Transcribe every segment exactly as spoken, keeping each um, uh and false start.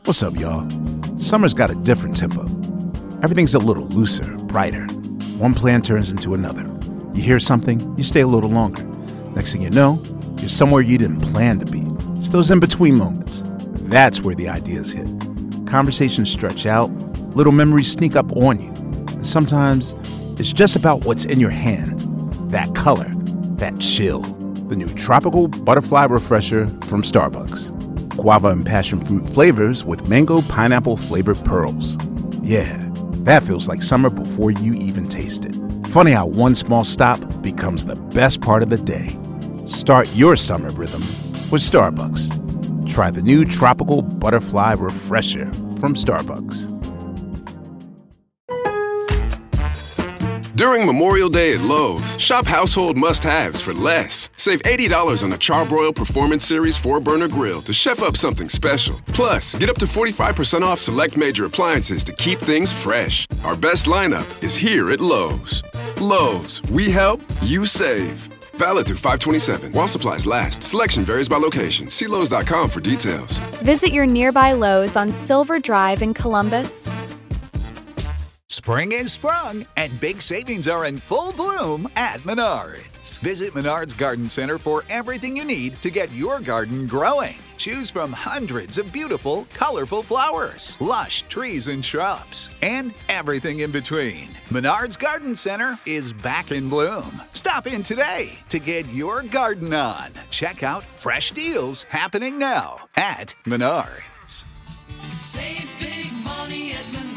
What's up, y'all? Summer's got a different tempo. Everything's a little looser, brighter. One plan turns into another. You hear something, you stay a little longer. Next thing you know, you're somewhere you didn't plan to be. It's those in-between moments. That's where the ideas hit. Conversations stretch out, little memories sneak up on you. And sometimes it's just about what's in your hand. That color, that chill. The new Tropical Butterfly Refresher from Starbucks. Guava and passion fruit flavors with mango pineapple flavored pearls. Yeah, that feels like summer before you even taste it. Funny how one small stop becomes the best part of the day. Start your summer rhythm with Starbucks. Try the new Tropical Butterfly Refresher from Starbucks. During Memorial Day at Lowe's, shop household must-haves for less. Save eighty dollars on the Charbroil Performance Series four burner grill to chef up something special. Plus, get up to forty-five percent off select major appliances to keep things fresh. Our best lineup is here at Lowe's. Lowe's, we help, you save. Valid through five twenty-seven while supplies last. Selection varies by location. See Lowe's dot com for details. Visit your nearby Lowe's on Silver Drive in Columbus. Spring is sprung, and big savings are in full bloom at Menards. Visit Menards Garden Center for everything you need to get your garden growing. Choose from hundreds of beautiful, colorful flowers, lush trees and shrubs, and everything in between. Menards Garden Center is back in bloom. Stop in today to get your garden on. Check out fresh deals happening now at Menards. Save big money at Menards.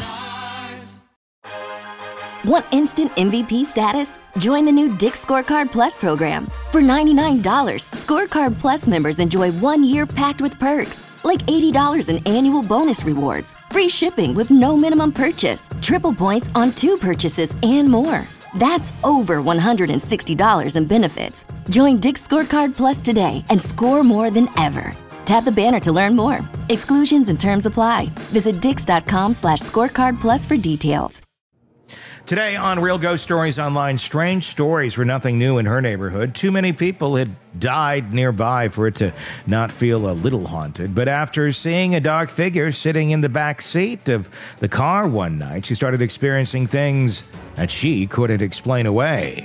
Want instant M V P status? Join the new Dick's Scorecard Plus program. For ninety-nine dollars, Scorecard Plus members enjoy one year packed with perks, like eighty dollars in annual bonus rewards, free shipping with no minimum purchase, triple points on two purchases, and more. That's over one hundred sixty dollars in benefits. Join Dick's Scorecard Plus today and score more than ever. Tap the banner to learn more. Exclusions and terms apply. Visit dix.com slash scorecard plus for details. Today on Real Ghost Stories Online, strange stories were nothing new in her neighborhood. Too many people had died nearby for it to not feel a little haunted. But after seeing a dark figure sitting in the back seat of the car one night, she started experiencing things that she couldn't explain away.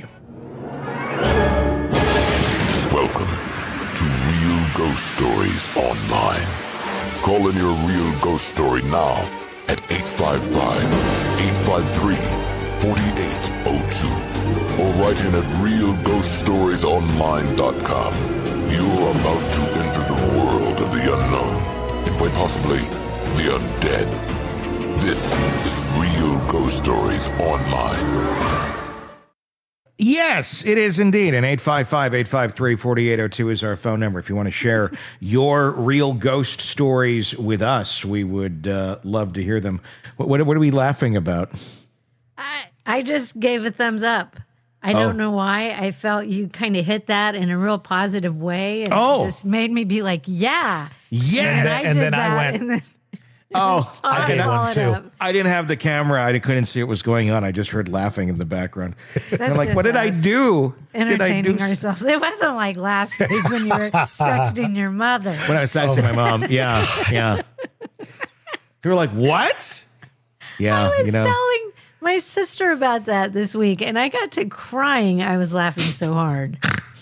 Welcome to Real Ghost Stories Online. Call in your real ghost story now at eight five five, eight five three, four eight zero two or write in at real ghost stories online dot com. You're about to enter the world of the unknown and quite possibly the undead. This is Real Ghost Stories Online. Yes, it is indeed. And eight five five, eight five three, four eight zero two is our phone number. If you want to share your real ghost stories with us, we would uh, love to hear them. What, what, what are we laughing about? I, I just gave a thumbs up. I Oh. don't know why. I felt you kind of hit that in a real positive way. And Oh. it just made me be like, yeah. Yes. And, And I then- and did then I that, went, and then- Oh, Todd I did followed one up. too. I didn't have the camera. I couldn't see what was going on. I just heard laughing in the background. And I'm like, just what did I us do? Did I Entertaining do s- ourselves. It wasn't like last week when you were sexting your mother. When I was texting my mom. Yeah, yeah. You were like, what? Yeah, I was you know. telling my sister about that this week, and I got to crying. I was laughing so hard.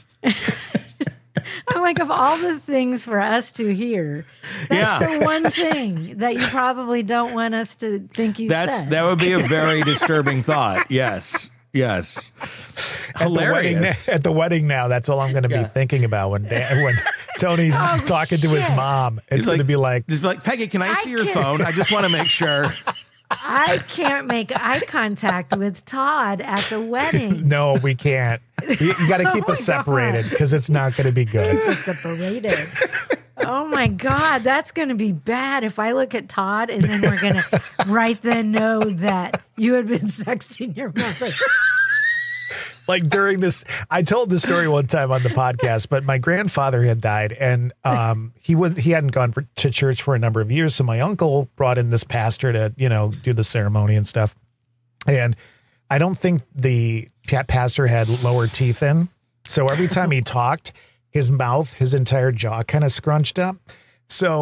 I'm like, of all the things for us to hear, that's Yeah. the one thing that you probably don't want us to think you That's said. that would be a very disturbing thought. Yes. Yes. At the, wedding, Hilarious. at the wedding now, that's all I'm going to Yeah. be thinking about when Dan, when Tony's Oh, talking to his shit. mom. It's It's going to like- be like, Just be like, Peggy, can I, I see your can't- phone? I just want to make sure. I can't make eye contact with Todd at the wedding. no, we can't. You, you got to keep Oh us my God. separated because it's not going to be good. Keep us separated. Oh my God, that's going to be bad if I look at Todd and then we're going to right then know that you had been sexting your mother. Like during this, I told this story one time on the podcast, but my grandfather had died and um, he wouldn't, he hadn't gone for, to church for a number of years. So my uncle brought in this pastor to, you know, do the ceremony and stuff. And I don't think the pa- pastor had lower teeth in. So every time he talked, his mouth, his entire jaw kind of scrunched up. So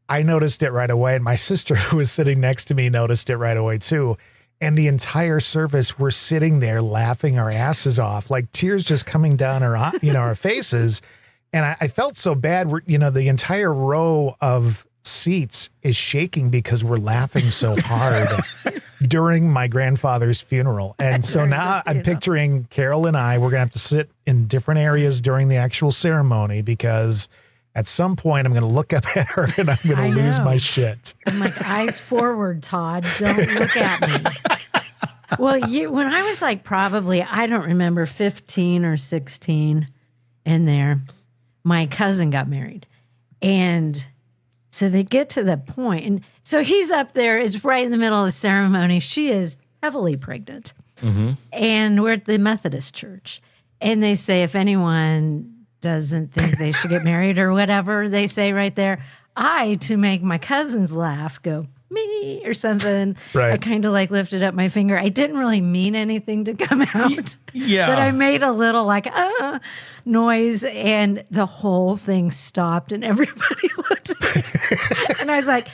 I noticed it right away. And my sister, who was sitting next to me, noticed it right away too. And the entire service, we're sitting there laughing our asses off, like tears just coming down our, you know, our faces. And I, I felt so bad. We're, you know, the entire row of seats is shaking because we're laughing so hard during my grandfather's funeral. And so now I'm picturing Carol and I, we're going to have to sit in different areas during the actual ceremony because at some point I'm going to look up at her and I'm going to lose my shit. I'm like, eyes forward, Todd. Don't look at me. Well, you, when I was like probably, I don't remember, fifteen or sixteen in there, my cousin got married. And so they get to the point, and so he's up there, is right in the middle of the ceremony. She is heavily pregnant. Mm-hmm. And we're at the Methodist church. And they say, if anyone doesn't think they should get married or whatever, they say right there, I, to make my cousins laugh, go, me, or something. Right. I kind of like lifted up my finger. I didn't really mean anything to come out. Yeah. But I made a little like, uh, noise, and the whole thing stopped, and everybody looked at me. And I was like,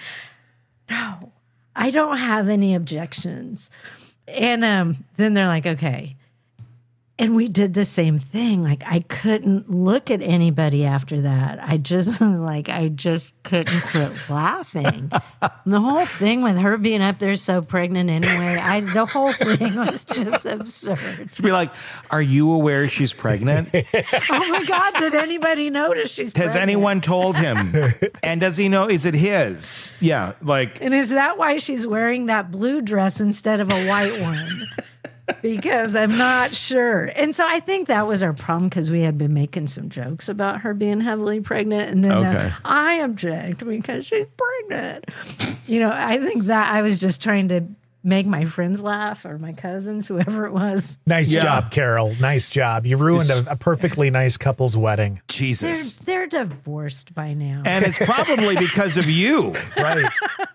no, I don't have any objections. And um, then they're like, okay. And we did the same thing. Like, I couldn't look at anybody after that. I just, like, I just couldn't quit laughing. And the whole thing with her being up there so pregnant anyway, I the whole thing was just absurd. To be like, are you aware she's pregnant? Oh, my God, did anybody notice she's Has pregnant? anyone told him? And does he know, is it his? Yeah, like. And is that why she's wearing that blue dress instead of a white one? Because I'm not sure. And so I think that was our problem, because we had been making some jokes about her being heavily pregnant. And then Okay. uh, I object because she's pregnant. You know, I think that I was just trying to make my friends laugh, or my cousins, whoever it was. Nice Yeah. job, Carol. Nice job. You ruined a, a perfectly nice couple's wedding. They're, Jesus. they're divorced by now. And it's probably because of you. Right.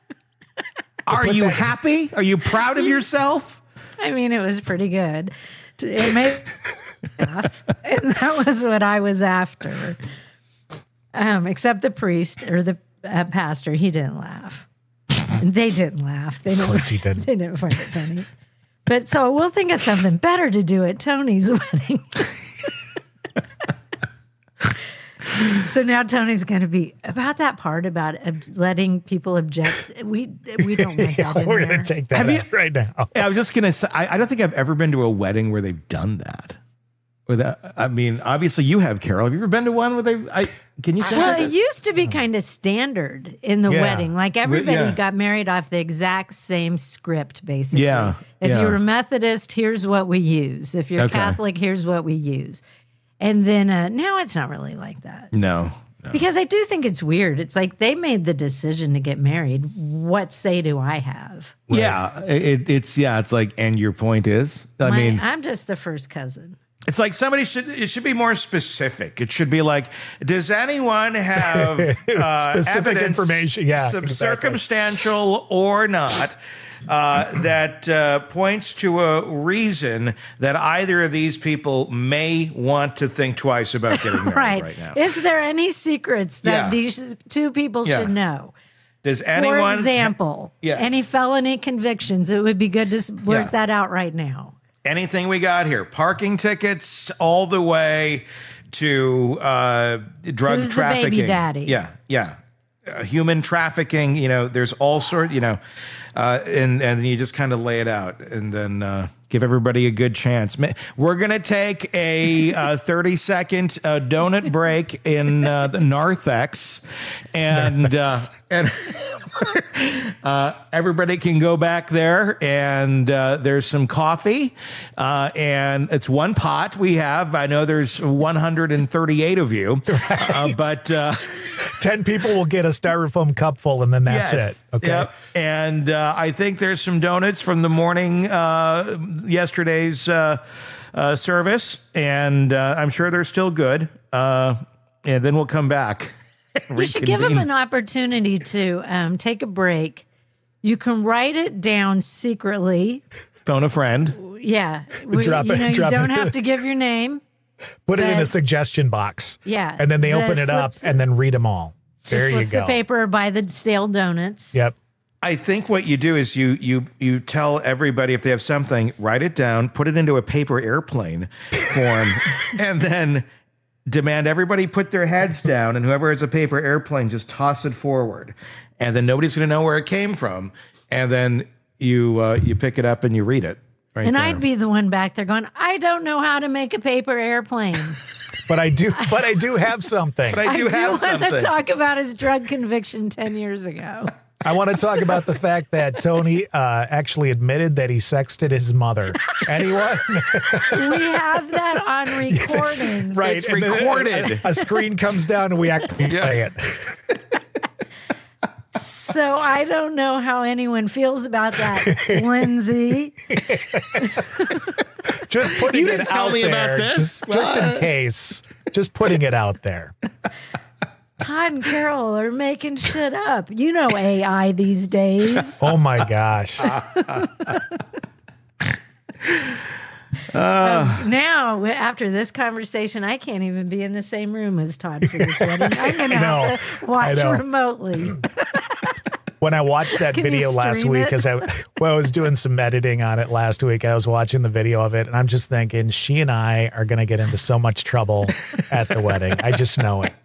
Are you happy? Are you proud of yourself? I mean, it was pretty good. It made me laugh, and that was what I was after. Um, except the priest or the uh, pastor, he didn't laugh. And they didn't laugh. They didn't, Of course he didn't. They didn't find it funny. But so we'll think of something better to do at Tony's wedding. So now Tony's going to be about that part about ob- letting people object. We we don't want that in We're there. going to take that Have you- out right now. I was just gonna say, I, I don't think I've ever been to a wedding where they've done that. Or that, I mean, obviously you have, Carol. Have you ever been to one where they? I can you? Think Well, of it it? used to be kind of standard in the Yeah. wedding. Like everybody yeah. got married off the exact same script, basically. Yeah, If yeah. you're a Methodist, here's what we use. If you're Okay. Catholic, here's what we use. And then uh, now it's not really like that. No. no. Because I do think it's weird. It's like they made the decision to get married. What say do I have? Yeah, it, it's yeah, it's like, and your point is, I My- mean, I'm just the first cousin. it's like somebody should. It should be more specific. It should be like, does anyone have uh, Specific evidence, information, yeah, some exactly. circumstantial or not, uh, that uh, points to a reason that either of these people may want to think twice about getting married right, Right. now? Is there any secrets that Yeah. these two people Yeah. should know? Does anyone? For example, Yes. any felony convictions, it would be good to s- work Yeah. that out right now. Anything we got here? Parking tickets all the way to uh, drug Who's the trafficking. baby daddy? Yeah, yeah. Uh, human trafficking. You know, there's all sort. You know, uh, and and then you just kind of lay it out, and then uh, give everybody a good chance. Ma- We're gonna take a uh, thirty second uh, donut break in uh, the narthex, and uh, and. Uh, everybody can go back there, and uh, there's some coffee, uh, and it's one pot we have. I know there's one hundred thirty-eight of you, Right. uh, but uh, ten people will get a styrofoam cup full, and then that's yes, it. Okay. yep. And uh, I think there's some donuts from the morning, uh, yesterday's uh, uh, service, and uh, I'm sure they're still good. Uh, and then we'll come back. You should give them Reconvene. an opportunity to um, take a break. You can write it down secretly. Phone a friend. Yeah. We- Drop you it- know, you drop don't it. have to give your name. Put it in a but- suggestion box. Yeah. And then they The open it up slips- and then read them all. There you slips go. of paper by the stale donuts. Yep. I think what you do is you you you tell everybody if they have something, write it down, put it into a paper airplane form, and then demand everybody put their heads down, and whoever has a paper airplane just toss it forward, and then nobody's going to know where it came from, and then you uh, you pick it up and you read it. Right and there. I'd be the one back there going, I don't know how to make a paper airplane. But I do. But I do have something. But I do I have do something. want to talk about his drug conviction ten years ago. I want to talk about the fact that Tony uh, actually admitted that he sexted his mother. Anyone? We have that on recording. Right. It's and then recorded. A, a screen comes down and we actually play it. So I don't know how anyone feels about that, Lindsay. Just putting You it didn't tell out me there, about this. Just, just in case. Just putting it out there. Todd and Carol are making shit up. You know A I these days. Oh my gosh. Um, now, after this conversation, I can't even be in the same room as Todd for this wedding. I'm going to have to watch I know. remotely. When I watched that Can you video last stream week, it? as I, well, I was doing some editing on it last week, I was watching the video of it, and I'm just thinking, she and I are going to get into so much trouble at the wedding. I just know it.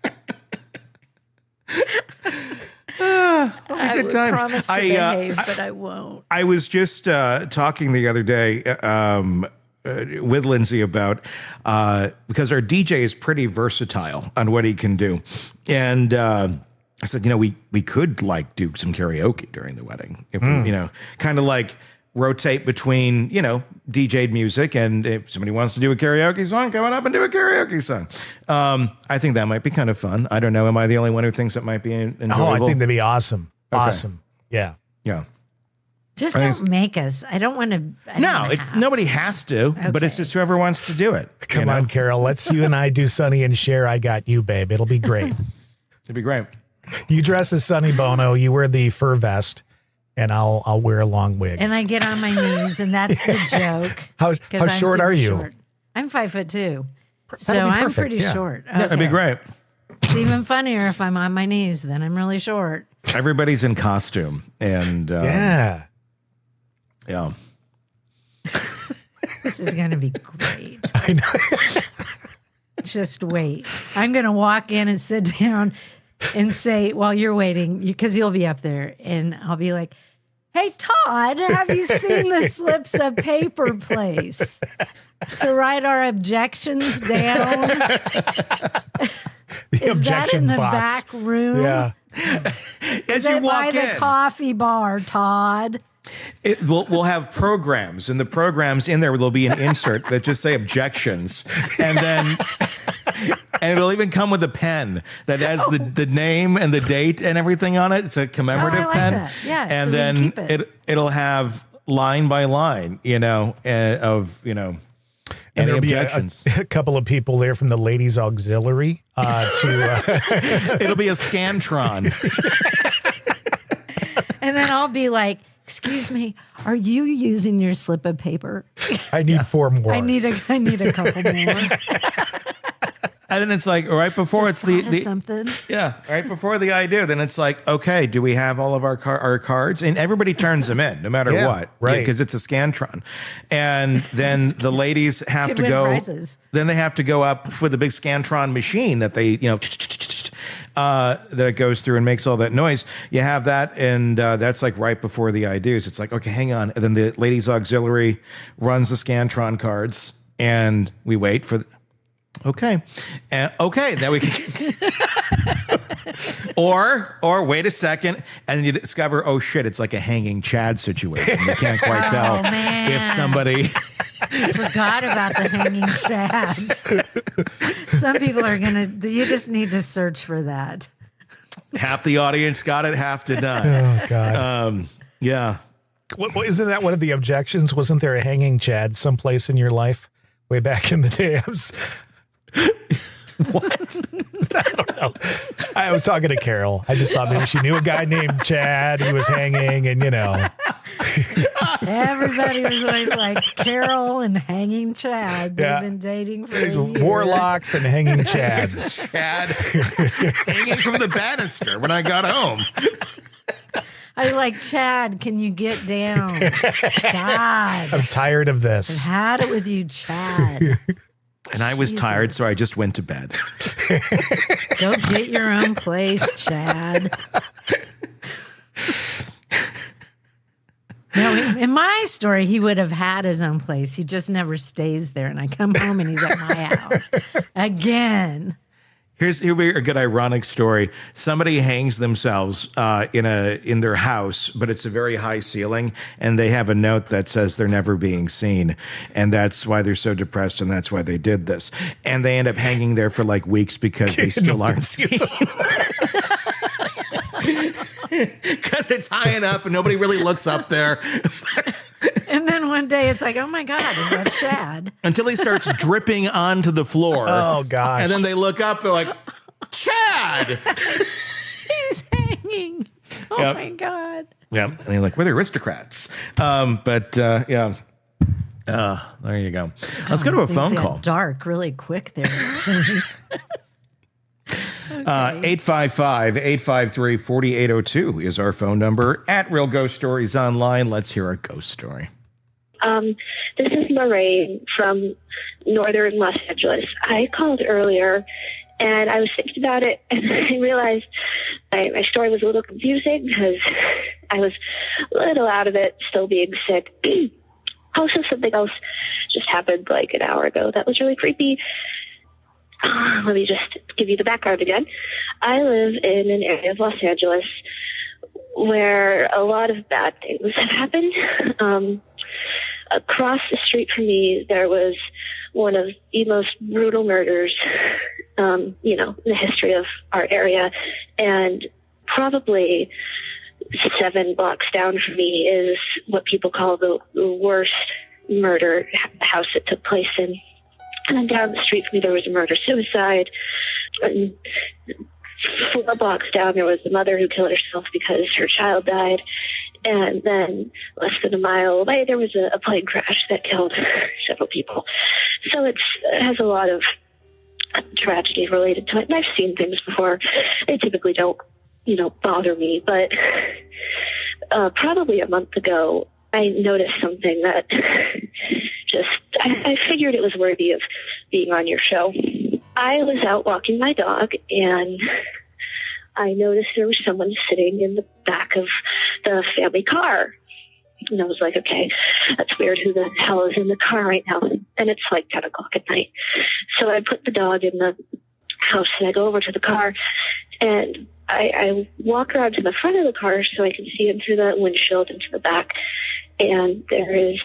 I good would times. promise to I, uh, behave, but I won't. I was just uh, talking the other day um, uh, with Lindsay about uh, because our D J is pretty versatile on what he can do, and uh, I said, you know, we we could like do some karaoke during the wedding, if Mm. we, you know, kind of like rotate between, you know, D J'd music, and if somebody wants to do a karaoke song, come on up and do a karaoke song. Um, I think that might be kind of fun. I don't know. Am I the only one who thinks it might be enjoyable? Oh, I think that'd be awesome. Okay. Awesome. Yeah. Yeah. Just I don't think- make us. I don't want to. No, it's nobody has to, but it's Okay. just whoever wants to do it. Come you know? on, Carol. Let's you and I do Sonny and Cher. I got you, babe. It'll be great. It'd be great. You dress as Sonny Bono. You wear the fur vest, and I'll I'll wear a long wig. And I get on my knees, and that's the joke. How 'cause how I'm short super are you? short. I'm five foot two, so That'd be I'm perfect, pretty yeah. short. Yeah, it'd be Okay. great. It's even funnier if I'm on my knees. Then I'm really short. Everybody's in costume, and uh, Yeah. yeah. This is going to be great. I know. Just wait. I'm going to walk in and sit down and say, while you're waiting, because you'll be up there, and I'll be like, hey, Todd, have you seen the slips of paper place to write our objections down? The Is that in objections the box. back room? Yeah. As Is you it by walk the in, coffee bar, Todd? it, we'll, we'll have programs, and the programs in there there'll be an insert that just say objections, and then and it'll even come with a pen that has the, the name and the date and everything on it. It's a commemorative Oh, I like pen, that. Yeah, so and we can then keep it. it it'll have line by line, you know, uh, of you know. And Any there'll be a, objections? a, a couple of people there from the ladies' auxiliary uh, to. Uh, It'll be a Scantron. And then I'll be like, excuse me, are you using your slip of paper? I need four more. I need a I need a couple more. And then it's like right before Just it's the, thought of the something. yeah right before the I do. Then it's like, okay, do we have all of our car, our cards? And everybody turns them in no matter Yeah, what, right. Because it's a Scantron. And then the ladies have Could to win go. prizes. Then they have to go up with the big Scantron machine that they you know uh, that it goes through and makes all that noise. You have that, and uh, that's like right before the I do's. It's like, okay, hang on. And then the ladies auxiliary runs the Scantron cards, and we wait for. The, Okay. Uh, okay. Then we can. or, or wait a second, and you discover, oh shit, it's like a hanging Chad situation. You can't quite tell Oh, man. if somebody. I forgot about the hanging chads. Some people are gonna. You just need to search for that. Half the audience got it, half did not. Oh God! Um, yeah. What, what, isn't that one of the objections? Wasn't there a hanging Chad someplace in your life way back in the day? I was, What? I don't know. I was talking to Carol. I just thought maybe she knew a guy named Chad. He was hanging, and you know, Everybody was always like Carol and Hanging Chad. They've Yeah. been dating for a year. Warlocks and Hanging Chads. Chad hanging from the banister when I got home. I was like, Chad, can you get down? God. I'm tired of I've this. had it with you, Chad. And I was tired, Jesus. so I just went to bed. Go get your own place, Chad. No, in, in my story, he would have had his own place. He just never stays there. And I come home and he's at my house again. Here's here we a good ironic story. Somebody hangs themselves uh, in a in their house, but it's a very high ceiling, and they have a note that says they're never being seen, and that's why they're so depressed, and that's why they did this. And they end up hanging there for like weeks because they still No, aren't seen. Because it's high enough, and nobody really looks up there. And then one day it's like, oh my God, is that Chad? Until he starts dripping onto the floor. Oh, gosh. And then they look up, they're like, Chad! He's hanging. Oh Yep. my God. Yeah. And they're like, we're the aristocrats. Um, but uh, yeah. Uh, there you go. Let's go to a Things phone got call. dark really quick there. Uh, eight five five, eight five three, four eight zero two is our phone number. At Real Ghost Stories Online. Let's hear a ghost story. Um, this is Lorraine from northern Los Angeles. I called earlier and I was thinking about it and I realized my, my story was a little confusing because I was a little out of it, still being sick. Also, something else just happened like an hour ago that was really creepy. Uh, let me just give you the background again. I live in an area of Los Angeles where a lot of bad things have happened. Um, across the street from me, there was one of the most brutal murders, um, you know, in the history of our area. And probably seven blocks down from me is what people call the, the worst murder house it took place in. And then down the street from me, there was a murder-suicide. And four blocks down, there was a mother who killed herself because her child died. And then less than a mile away, there was a, a plane crash that killed several people. So it's, it has a lot of tragedy related to it. And I've seen things before. They typically don't, you know, bother me. But uh, probably a month ago, I noticed something that just, I, I figured it was worthy of being on your show. I was out walking my dog and I noticed there was someone sitting in the back of the family car. And I was like, okay, that's weird. Who the hell is in the car right now? And it's like ten o'clock at night. So I put the dog in the house and I go over to the car and I, I walk around to the front of the car so I can see in through the windshield into the back. And there is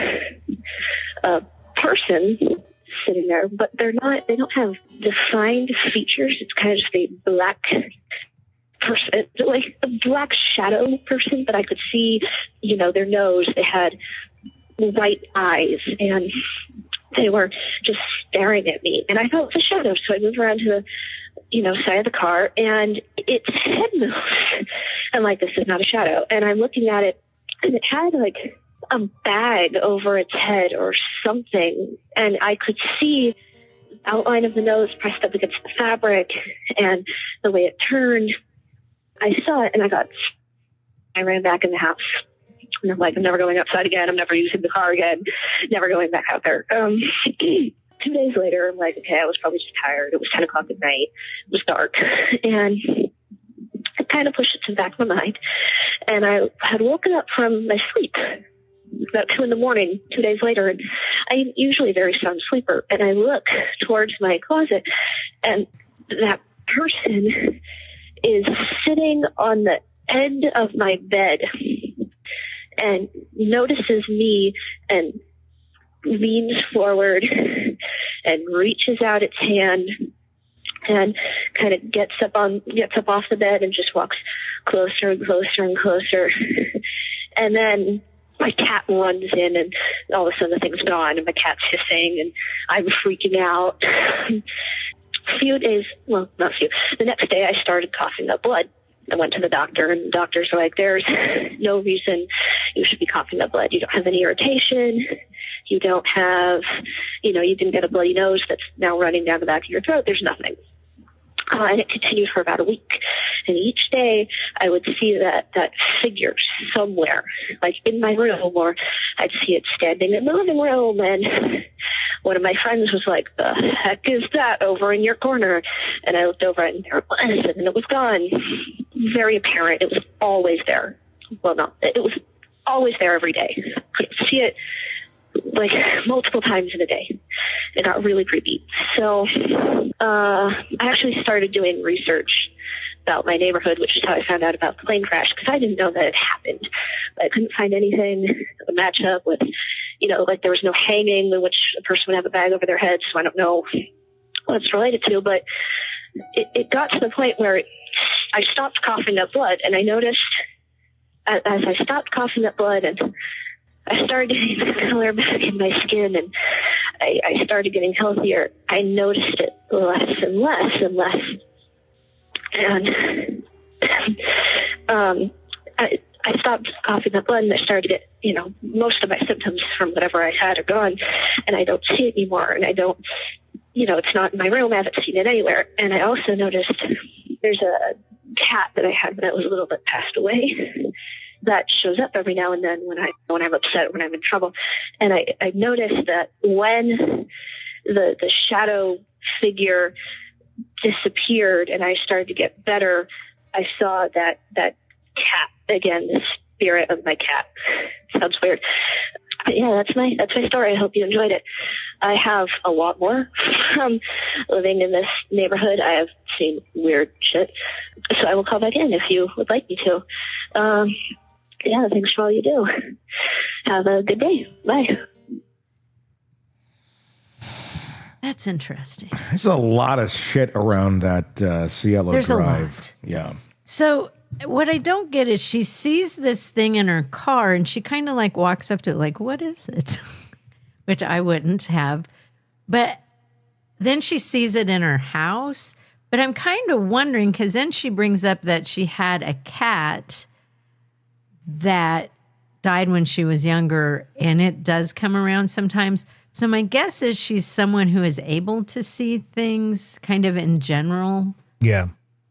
a person sitting there, but they're not, they don't have defined features. It's kind of just a black person, like a black shadow person, but I could see, you know, their nose. They had white eyes and they were just staring at me. And I thought it was a shadow. So I moved around to the, you know, side of the car and its head moves. I'm like, this is not a shadow. And I'm looking at it and it had like a bag over its head or something. And I could see the outline of the nose pressed up against the fabric and the way it turned. I saw it and I got, I ran back in the house. And I'm like, I'm never going outside again. I'm never using the car again. Never going back out there. Um, two days later, I'm like, okay, I was probably just tired. It was ten o'clock at night. It was dark. And I kind of pushed it to the back of my mind. And I had woken up from my sleep about two in the morning, two days later. And I'm usually a very sound sleeper. And I look towards my closet and that person is sitting on the end of my bed and notices me and leans forward and reaches out its hand and kind of gets up on gets up off the bed and just walks closer and closer and closer. And then my cat runs in and all of a sudden the thing's gone and my cat's hissing and I'm freaking out. A few days, well, not a few, the next day I started coughing up blood. I went to the doctor, and the doctors were like, there's no reason you should be coughing up blood. You don't have any irritation. You don't have, you know, you didn't get a bloody nose that's now running down the back of your throat. There's nothing. Uh, and it continued for about a week. And each day I would see that, that figure somewhere, like in my room, or I'd see it standing in the living room. And one of my friends was like, the heck is that over in your corner? And I looked over and there it was, and it was gone. Very apparent. It was always there. Well, no, it was always there every day. I could see it like multiple times in a day. It got really creepy. So uh, I actually started doing research about my neighborhood, which is how I found out about the plane crash, because I didn't know that it happened. But I couldn't find anything that would match up with, you know, like there was no hanging in which a person would have a bag over their head, so I don't know what it's related to. But it, it got to the point where I stopped coughing up blood, and I noticed as, as I stopped coughing up blood and I started getting the color back in my skin, and I, I started getting healthier, I noticed it less and less and less. And um, I, I stopped coughing up blood, and I started to get, you know, most of my symptoms from whatever I had are gone, and I don't see it anymore, and I don't, you know, it's not in my room. I haven't seen it anywhere. And I also noticed there's a cat that I had when I was a little bit passed away that shows up every now and then when I when I'm upset, when I'm in trouble. And I, I noticed that when the the shadow figure disappeared and I started to get better, I saw that that cat again, the spirit of my cat. Sounds weird. But yeah, that's my that's my story. I hope you enjoyed it. I have a lot more from living in this neighborhood. I have seen weird shit. So I will call back in if you would like me to. Um, yeah, thanks for all you do. Have a good day. Bye. That's interesting. There's a lot of shit around that uh, Cielo There's Drive. a lot. Yeah. So what I don't get is she sees this thing in her car and she kind of like walks up to it like, what is it? Which I wouldn't have. But then she sees it in her house. But I'm kind of wondering, because then she brings up that she had a cat that died when she was younger, and it does come around sometimes. So my guess is she's someone who is able to see things kind of in general. Yeah.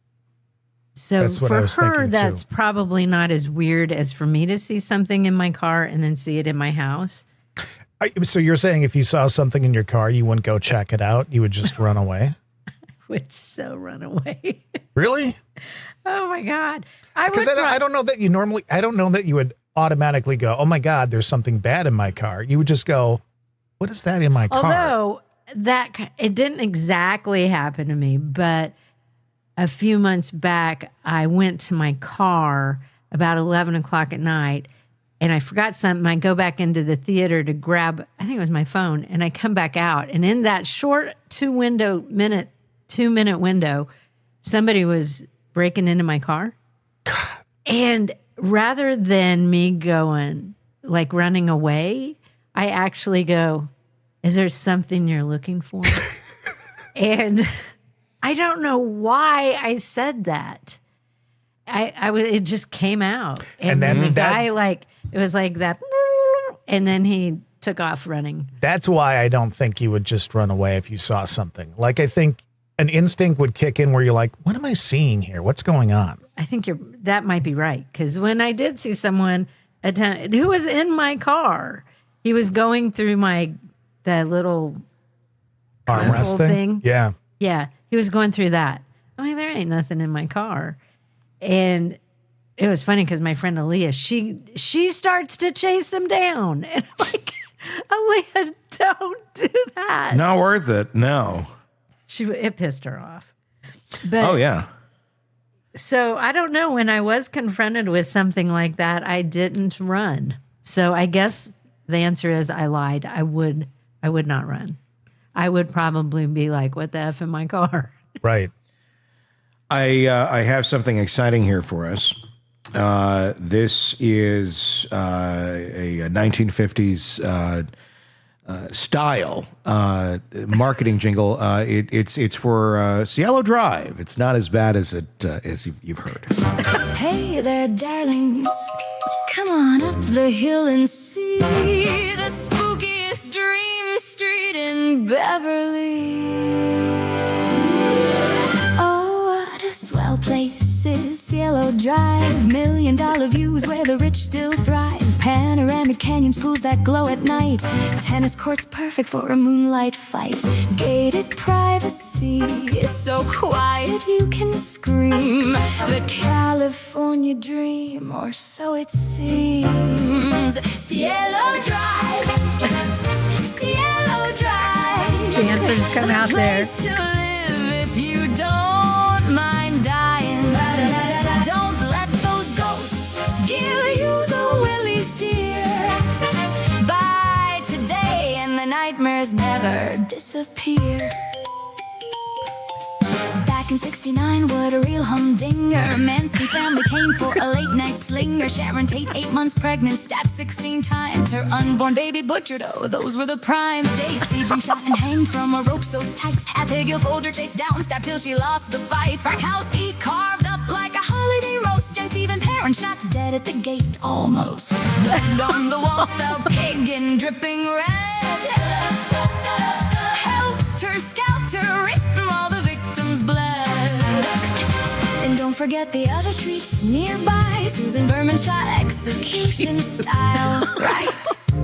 So That's what I for was her, thinking, that's too. probably not as weird as for me to see something in my car and then see it in my house. I, so you're saying if you saw something in your car, you wouldn't go check it out? You would just run away? I would so run away. Really? Oh my God. I would Because I, don't- run- I don't know that you normally, I don't know that you would automatically go, oh my God, there's something bad in my car. You would just go, what is that in my car? Although that ki- it didn't exactly happen to me, but a few months back, I went to my car about eleven o'clock at night and I forgot something. I go back into the theater to grab, I think it was my phone, and I come back out. And in that short two window minute, two minute window, somebody was breaking into my car. And rather than me going, like running away, I actually go, is there something you're looking for? And I don't know why I said that. I, I was, it just came out. And, And then then the that- guy, like, it was like that. And then he took off running. That's why I don't think you would just run away if you saw something. Like, I think an instinct would kick in where you're like, what am I seeing here? What's going on? I think you're, that might be right. Because when I did see someone attend, who was in my car, he was going through my, that little Armrest console thing? thing. Yeah. Yeah, he was going through that. I mean, there ain't nothing in my car. And it was funny because my friend Aaliyah, she she starts to chase him down. And I'm like, Aaliyah, don't do that. Not worth it. No. She It pissed her off. But, Oh, yeah. So I don't know. When I was confronted with something like that, I didn't run. So I guess the answer is I lied. I would I would not run. I would probably be like, what the F in my car? Right. I uh, I have something exciting here for us. Uh, this is uh, a, a nineteen fifties uh, uh, style uh, marketing jingle. Uh, it, it's it's for uh, Cielo Drive. It's not as bad as it uh, as you've, you've heard. Hey there, darlings. Come on up the hill and see the spookiest dream street in Beverly. Oh, what a swell place is Cielo Drive. Million dollar views where the rich still thrive. Panoramic canyons, pools that glow at night. Tennis courts perfect for a moonlight fight. Gated privacy is so quiet you can scream. The California dream, or so it seems. Cielo Drive, Cielo Drive. Dancers come out there. Place to live if you don't mind dying. Don't let those ghosts give you the willies, dear. By today and the nightmares never disappear. Back in sixty-nine, what a real humdinger. Manson's family came for a late night slinger. Sharon Tate, eight months pregnant, stabbed sixteen times. Her unborn baby butchered, oh, those were the primes. J C been shot and hanged from a rope so tight. Abigail Folger chased down, stabbed till she lost the fight. Frykowski carved up like a holiday roast. Young Stephen Perrin shot dead at the gate, almost. Blood on the wall spelled pig in dripping red. Helped her, scalped her, written while the victims bled. And don't forget the other treats nearby. Susan Berman shot execution style, right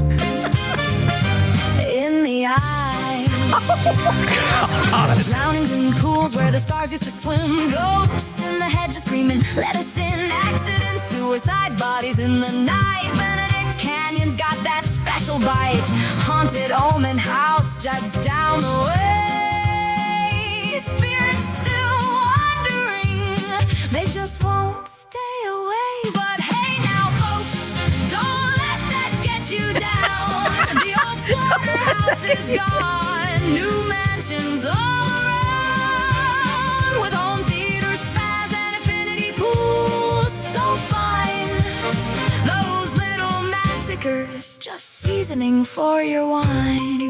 in the eye. Drownings in pools where the stars used to swim. Ghosts in the hedges screaming, let us in. Accidents, suicides, bodies in the night. Benedict Canyon's got that special bite. Haunted Omen House just down the way. Spirits still wandering, they just won't stay away. But hey now folks, don't let that get you down. The old slaughterhouse is gone. New mansions all around, with home theaters, spas, and infinity pools. So fine, those little massacres just seasoning for your wine.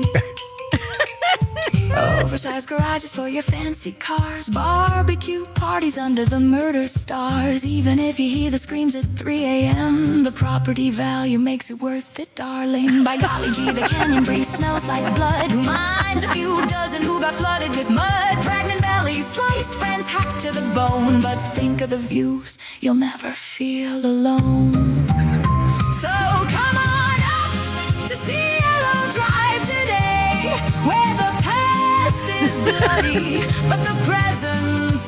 Oversized garages for your fancy cars. Barbecue parties under the murder stars. Even if you hear the screams at three a.m., the property value makes it worth it, darling. By golly gee, the canyon breeze smells like blood. Who minds a few dozen who got flooded with mud? Pregnant bellies, sliced friends hacked to the bone. But think of the views, you'll never feel alone. So come on up to Cielo Drive today, where the past is bloody, but the present's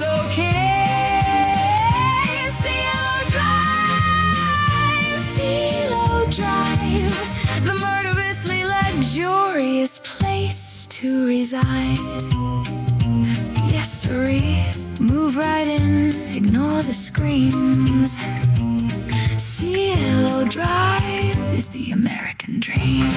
okay. Cielo Drive, Cielo Drive, the murderously luxurious place to reside. Yes, sirree, move right in, ignore the screams. Cielo Drive is the American dream.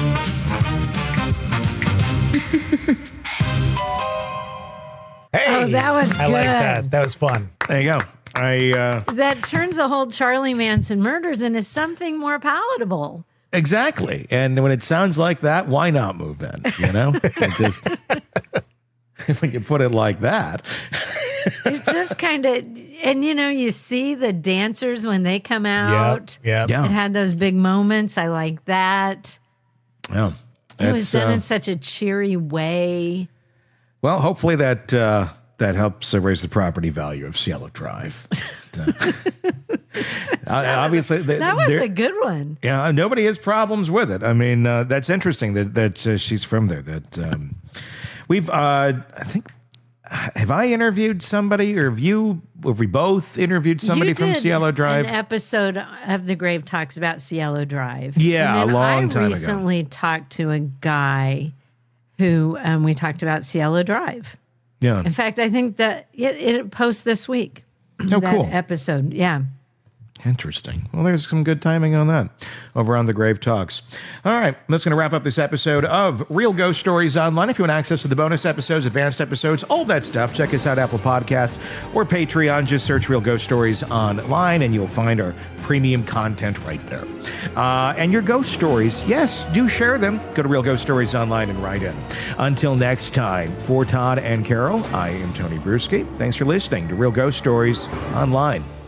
Hey, Oh, that was I like good. that. That was fun. There you go. I uh, That turns the whole Charlie Manson murders into something more palatable. exactly. And when it sounds like that, why not move in? You know, it just when you put it like that. It's just kind of, and you know, you see the dancers when they come out. Yep. Yeah. It had those big moments. I like that. Yeah. It was It's, done uh, in such a cheery way. Well, hopefully that uh, that helps uh, raise the property value of Cielo Drive. uh, obviously, That was there- a good one. yeah, nobody has problems with it. I mean, uh, that's interesting that that uh, she's from there. That um, we've, uh, I think, have I interviewed somebody, or have you? Have we both interviewed somebody You from did Cielo Drive? An episode of The Grave talks about Cielo Drive. Yeah, And then a long I time ago. recently talked to a guy who um, we talked about Cielo Drive. Yeah. In fact, I think that it, it posts this week. Oh, that cool. episode. Yeah. Interesting. Well, there's some good timing on that over on the Grave Talks. All right, that's going to wrap up this episode of Real Ghost Stories Online. If you want access to the bonus episodes, advanced episodes, all that stuff, check us out, Apple Podcast or Patreon. Just search Real Ghost Stories Online, and you'll find our premium content right there. Uh, and your ghost stories, yes, do share them. Go to Real Ghost Stories Online and write in. Until next time, for Todd and Carol, I am Tony Bruschi. Thanks for listening to Real Ghost Stories Online.